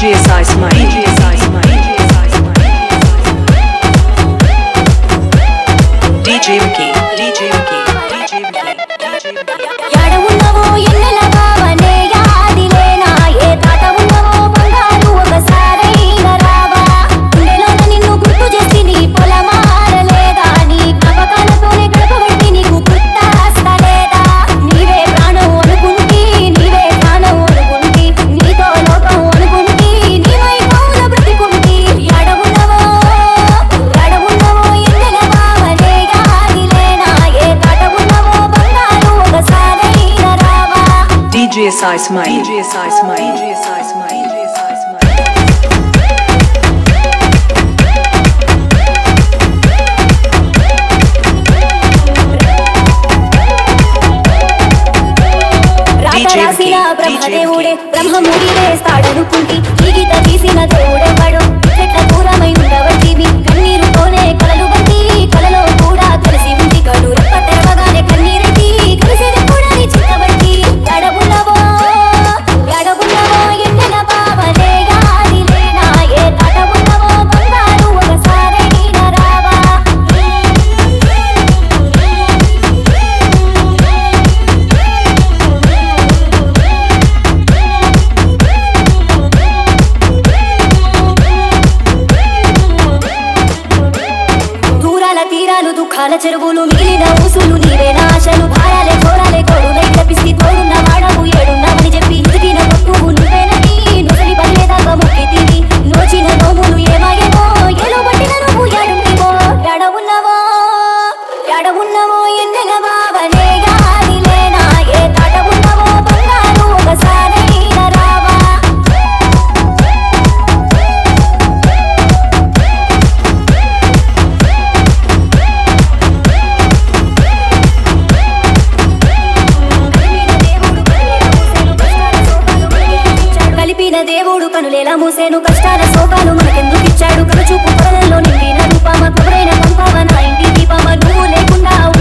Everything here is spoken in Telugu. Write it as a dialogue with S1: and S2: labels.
S1: DJ Sai Smile. DJ Sai Smile. DJ Vicky. DJ Vicky. DJ Vicky.
S2: యాడ ఉన్నవో ఎన్నెల బావనే యాదిలేనా ఏ తాత ఉన్నవో బంగారు ఒకసారైనా రావా గుండెలోన నిన్ను గుర్తు చేసి నీ పొలమారలేదా నీ జ్ఞాపకాలతోనే గడపబట్టి నీకు గుర్తాస్తలేదా నీవే ప్రాణం అనుకుంటి నీవే ప్రాణం అనుకుంటి నీతో లోకం అనుకుంటి నీవై మౌన బ్రతికుంటి యాడ ఉన్నవో ఎన్నెల బావనే యాదిలేనా ఏ తాత ఉన్నవో బంగారు ఒకసారైనా రావా
S1: DJ Sai Smile. DJ Sai Smile. DJ Sai Smile. DJ Sai Smile.
S2: రాత రాసిన బ్రహ్మదేవుడే బ్రహ్మముడి వేస్తాడనుకుంటి ఈ గీత తీసిన దేవుడెవడు చెట్ల దూరమై ఉండవట్టివి కన్నీరుతోనే కలలు బంటి కలలో కూడా కలిసి ఉంది కడు రెప్ప తెరవగానే కన్నీరెట్టి కలిసేది కూడా నీ చిత్తబట్టి ఎడబున్నవో ఎన్నెల బావనే యాదిలేనా ఏ తాట ఉన్నవో బంగారు ఒకసారైనా రావా దూరాల తీరాలు దుఃఖాల చెరువులు మిగిలిన ఊసులు నీవే నాశలు భారాలే ఘోరాలే గోడులై తప్పిస్తే తోడున్న వాడవు ఏడున్నావని చెప్పి ఎదిగిన పక్కువు నువ్వేనని నుసలి పనిలేదాకా ముక్కి తిని నోచిన నోములు ఏమాయేమో ఏలో పట్టిన నువ్వు ఏడుంటివో ఎడ ఉన్నవో ఎన్నెల బావనే యాదిలేనా ఏ తాట ఉన్నవో బంగారు ఒకసారైనా రావా కలిపిన దేవుడు కనులేలా మూసేను కష్టాల శోకాలు మనకెందుకు ఇచ్చాడు కనుచూపు పొరలలో నిండిన రూపమ కొబ్బరైన పంపవ నా ఇంటి దీపమ నువ్వు లేకుండా